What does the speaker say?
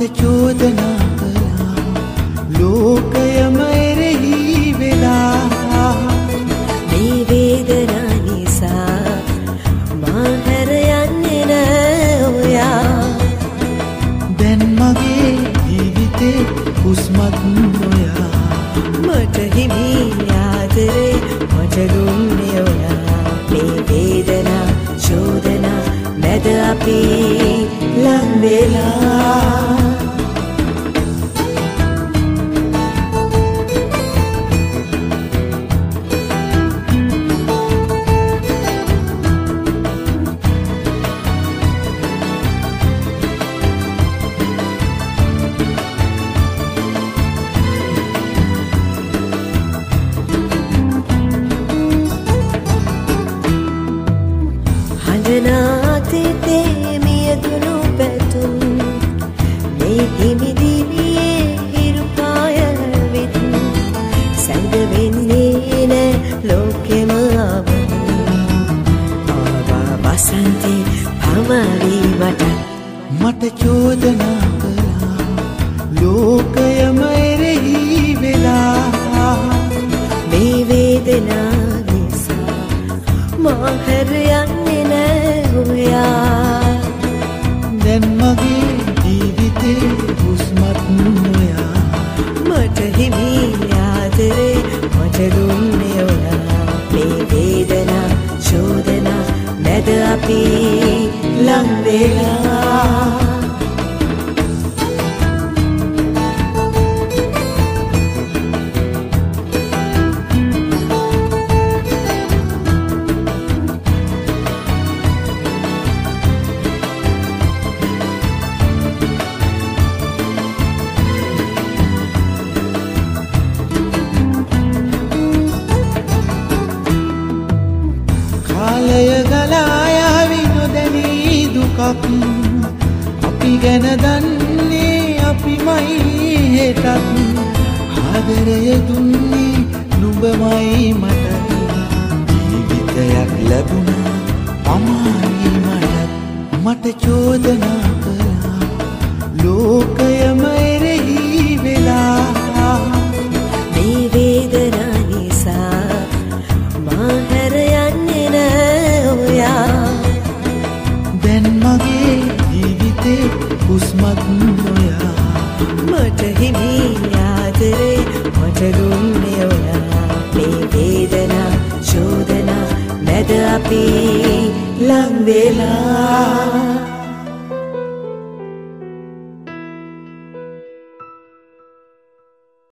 චෝදනා කළා ලෝකයම එරෙහි වෙලා මේ වේදනා නිසා මා හැර යන්නේ නෑ ඔයා දැන් මගේ ජීවිතේ හුස්මත් නොයා මට හිමි ආදරේ මට දුන්නේ ඔයා මේ වේදනා චෝදනා මැද අපි ලං වෙලා නාතිතේ මියදුණු පැතුම් මේ හිමිදිවියේ හිරුපාය විත් සැඟ වෙන්නේ නෑ ලෝකෙම ආවා වසන්තේ පමවි මට චෝදනා කළා ලෝකයම එරෙහි වෙලා මේ වේදනා නිසා මා හැර යන්නේ නෑ ඔයා දැන් මගේ ජීවිතේ හුස්මත් නොයා මට හිමි ආදරේ මට දුන්නේ ඔයා මේ වේදනා චෝදනා මැද අපි ලං වෙලා කාලය ගලා යාවි නොදැනී දුකක් අපි ගැන දන්නේ අපිමයි හෙටත් ආදරය දුන්නේ නුඹමයි මට ජීවිතයක් ලැබුණා පමායි මට චෝදනා කළා ලෝකයම එරෙහි වෙලා මේ වේදනා නිසා මා හැර යන්නේ නෑ ඔයා දැන් මගේ ජීවිතේ හුස්මත් නොයා මට හිමි ආදරේ මට දුන්නේ ඔයා මේ වේදනා චෝදනා මැද අපි ලං වෙලා